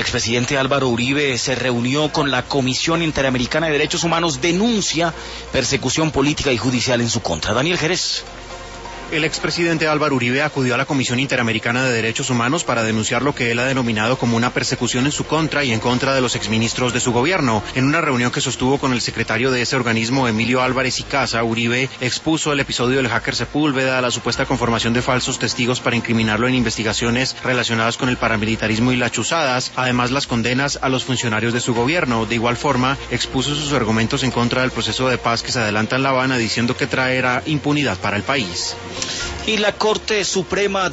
expresidente Álvaro Uribe se reunió con la Comisión Interamericana de Derechos Humanos, denuncia persecución política y judicial en su contra. Daniel Jerez. El expresidente Álvaro Uribe acudió a la Comisión Interamericana de Derechos Humanos para denunciar lo que él ha denominado como una persecución en su contra y en contra de los exministros de su gobierno. En una reunión que sostuvo con el secretario de ese organismo, Emilio Álvarez y Casa, Uribe expuso el episodio del hacker Sepúlveda, la supuesta conformación de falsos testigos para incriminarlo en investigaciones relacionadas con el paramilitarismo y las chuzadas, además las condenas a los funcionarios de su gobierno. De igual forma, expuso sus argumentos en contra del proceso de paz que se adelanta en La Habana, diciendo que traerá impunidad para el país. Y la Corte Suprema